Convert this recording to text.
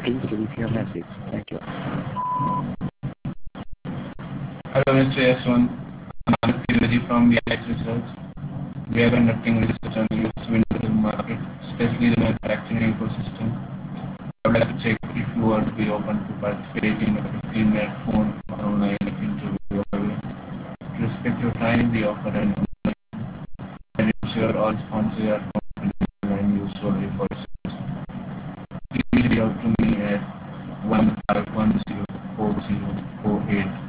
Please leave your message. Thank you. Hello, Mr. Yaswant. I'm Anand Trivedi from VIX Research. We are conducting research on US wind tunnel market, especially the manufacturing ecosystem. I would like to check if you would be open to participate in a 15-minute phone or online interview. To respect your time, we offer an and ensure all responses are confidential and used solely for research. Please reach out to me at 15104048